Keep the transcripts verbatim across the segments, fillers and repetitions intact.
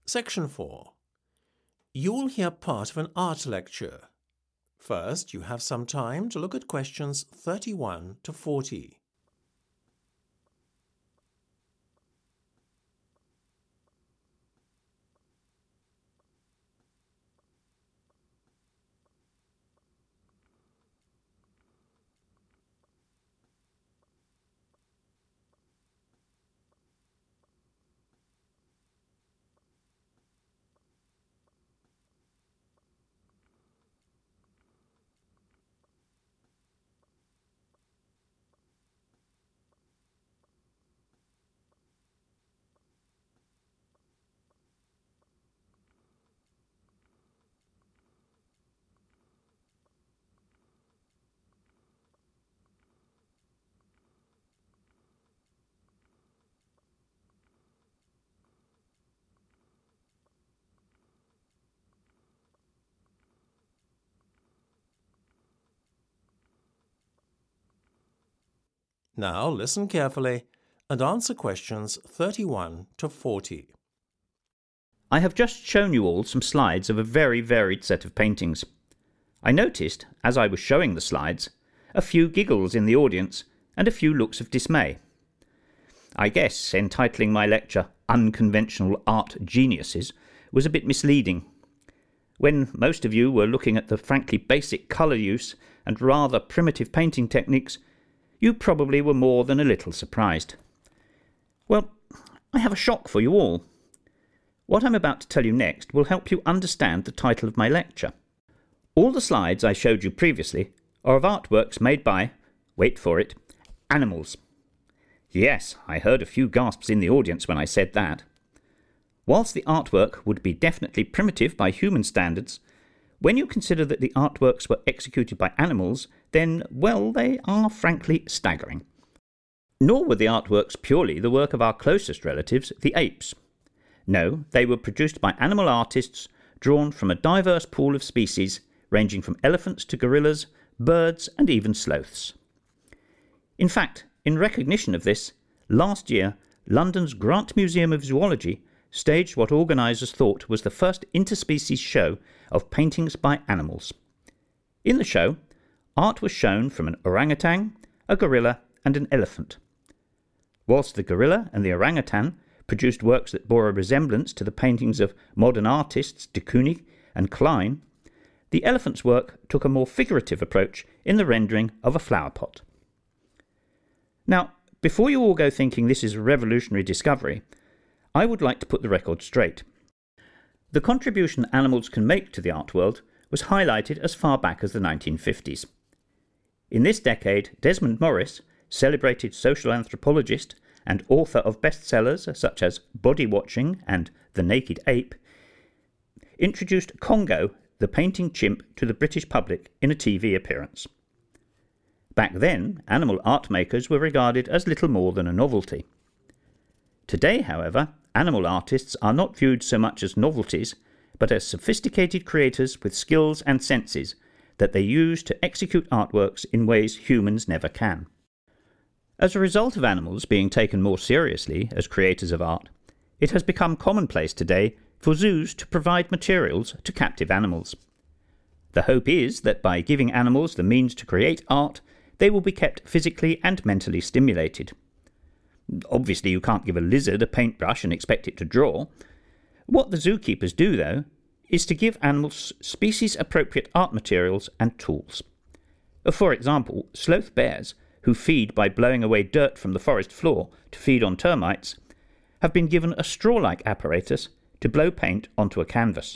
Section four. You will hear part of an art lecture. First, you have some time to look at questions thirty-one to forty. Now listen carefully and answer questions thirty-one to forty. I have just shown you all some slides of a very varied set of paintings. I noticed, as I was showing the slides, a few giggles in the audience and a few looks of dismay. I guess entitling my lecture Unconventional Art Geniuses was a bit misleading. When most of you were looking at the frankly basic colour use and rather primitive painting techniques, you probably were more than a little surprised. Well, I have a shock for you all. What I'm about to tell you next will help you understand the title of my lecture. All the slides I showed you previously are of artworks made by, wait for it, animals. Yes, I heard a few gasps in the audience when I said that. Whilst the artwork would be definitely primitive by human standards, when you consider that the artworks were executed by animals, then, well, they are frankly staggering. Nor were the artworks purely the work of our closest relatives, the apes. No, they were produced by animal artists drawn from a diverse pool of species, ranging from elephants to gorillas, birds and even sloths. In fact, in recognition of this, last year, London's Grant Museum of Zoology staged what organisers thought was the first interspecies show of paintings by animals. In the show, art was shown from an orangutan, a gorilla and an elephant. Whilst the gorilla and the orangutan produced works that bore a resemblance to the paintings of modern artists de Kooning and Klein, the elephant's work took a more figurative approach in the rendering of a flower pot. Now, before you all go thinking this is a revolutionary discovery, I would like to put the record straight. The contribution animals can make to the art world was highlighted as far back as the nineteen fifties. In this decade, Desmond Morris, celebrated social anthropologist and author of bestsellers such as Body Watching and The Naked Ape, introduced Congo, the painting chimp, to the British public in a T V appearance. Back then, animal art makers were regarded as little more than a novelty. Today, however, animal artists are not viewed so much as novelties, but as sophisticated creators with skills and senses that they use to execute artworks in ways humans never can. As a result of animals being taken more seriously as creators of art, it has become commonplace today for zoos to provide materials to captive animals. The hope is that by giving animals the means to create art, they will be kept physically and mentally stimulated. Obviously, you can't give a lizard a paintbrush and expect it to draw. What the zookeepers do, though, is to give animals species-appropriate art materials and tools. For example, sloth bears, who feed by blowing away dirt from the forest floor to feed on termites, have been given a straw-like apparatus to blow paint onto a canvas.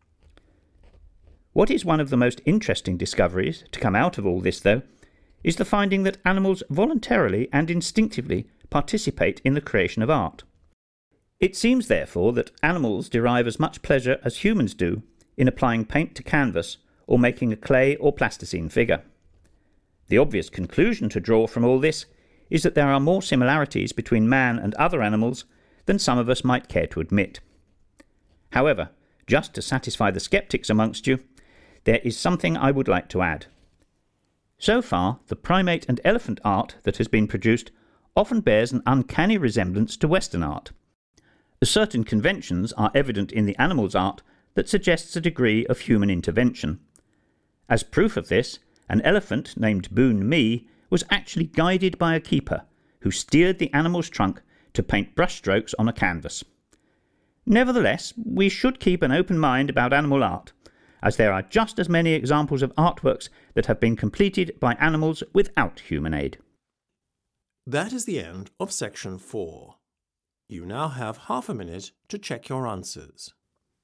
What is one of the most interesting discoveries to come out of all this, though, is the finding that animals voluntarily and instinctively participate in the creation of art. It seems, therefore, that animals derive as much pleasure as humans do in applying paint to canvas or making a clay or plasticine figure. The obvious conclusion to draw from all this is that there are more similarities between man and other animals than some of us might care to admit. However, just to satisfy the skeptics amongst you, there is something I would like to add. So far, the primate and elephant art that has been produced often bears an uncanny resemblance to Western art. Certain conventions are evident in the animal's art that suggests a degree of human intervention. As proof of this, an elephant named Boon Mi was actually guided by a keeper who steered the animal's trunk to paint brushstrokes on a canvas. Nevertheless, we should keep an open mind about animal art, as there are just as many examples of artworks that have been completed by animals without human aid. That is the end of section four. You now have half a minute to check your answers.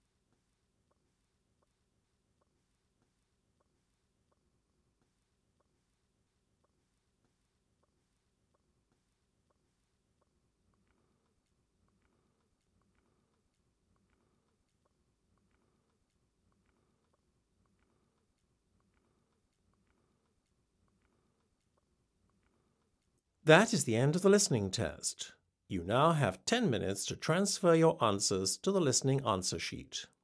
That is the end of the listening test. You now have ten minutes to transfer your answers to the listening answer sheet.